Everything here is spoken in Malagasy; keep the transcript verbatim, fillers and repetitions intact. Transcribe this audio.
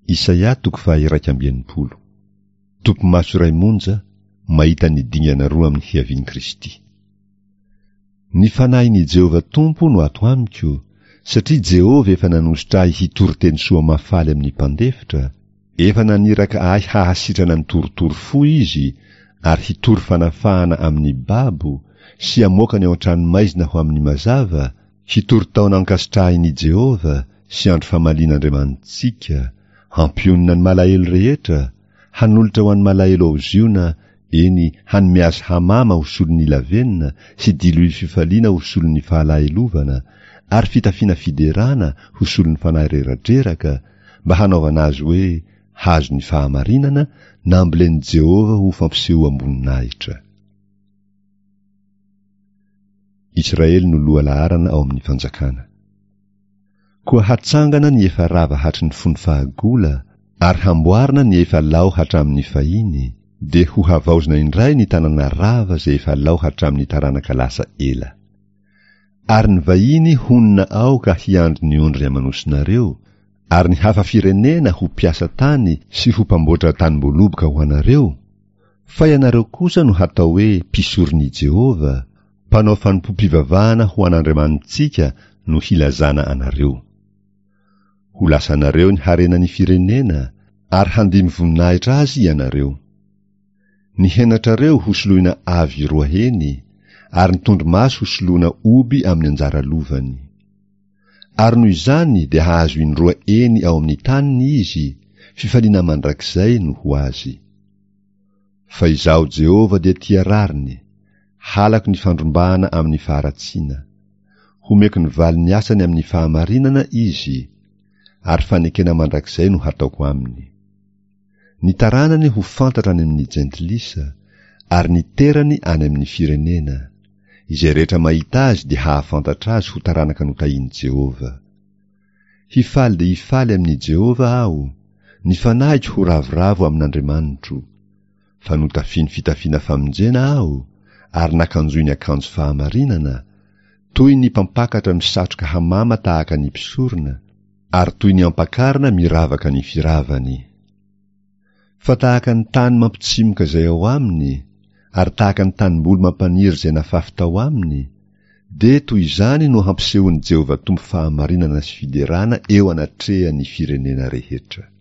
Isaia toko faha iraika amby enimpolo. Tompo-maso iray monja mahita ny dingana roa amin'ny hiavian'i Kristy. Ny fanahin'i Jehova Tompo no ato amiko, satria Jehova efa nanositra ahy hitory teny soa mafaly amin'ny mpandefitra, efa naniraka ahy hahasitrana ny torotoro fo izy, ary hitory fanafahana amin'ny babo, sy hamoaka ny ao an-tranomaizina ho amin'ny mazava, hitory taona ankasitrahan'i Jehova, sy andro famalian'Andriamanitsika, hampionina ny malahelo rehetra, hanolotra ho an'ny malahelo aoziona, eny hanome azy hamama ho solon'ny lavenina, sy diloilo fifaliana ho solon'ny fahalahelovana, ary fitafiana fiderana ho solon'ny fanahy reradreraka, mba hanaovana azy hoe hazo ny fahamarinana, na ambolen'i Jehova ho fampiseho amboninahitra. Israely no loha laharana ao amin'ny fanjakana. Koa hatsangana ny efa rava hatry ny fony fahagola, ary hamboarina ny efa lao hatramin'ny fahiny, de ho havaozina indray ny tanana rava zay efa lao hatramin'ny taranaka lasa ela. Ary ny vahiny honina ao ka hiandry ny ondry amanosinareo, ary ny hafa firenena ho piasa tany sy ho mpamboatra tanimboloboka ho anareo, fa ianareo kosa no hatao hoe mpisoron'i Jehova, mpanao fanompom-pivavahana ho an'Andriamanitsika no hilazana anareo. Ho lasa anareo ny harenan'ny firenena, ary handimy voninahitra azy ianareo. Ny henatrareo ho soloina avy roa heny, ary ny tondromaso ho soloina oby amin'ny anjara lovany. Ary noho izany dia hahazo indroa eny ao amin'ny taniny izy, fifaliana mandrakizay no ho azy. Fa izaho Jehova dia tia rariny, halako ny fandrombahana amin'ny faharatsiana, homeko ny valiny asany amin'ny fahamarinana izy, ary fanekena mandrakizay no hataoko aminy. Ny taranany ho fantatra any amin'ny jentilisa, ary ny terany any amin'ny firenena. Izay rehetra mahita azy dia hahafantatra azy ho taranaka notahian'i Jehova. Hifaly dia hifaly amin'ny Jehova aho, ny fanahiko ho ravoravo amin'Andriamanitro. Fa notafiany fitafiana famonjena aho, ary nakanjoy ny akanjo fahamarinana, toy ny mpampakatra misatroka hamama tahaka ny mpisorona, ary toy ny ampakarina miravaka ny firavany. Fa tahaka ny tany mampitsimoka izay ao aminy, ary tahaka ny tanimboly mampaniry izay nafafy tao aminy, de toy izany no hampisehon'i Jehova Tompo fahamarinana sy fiderana eo anatrehan'ny firenena rehetra.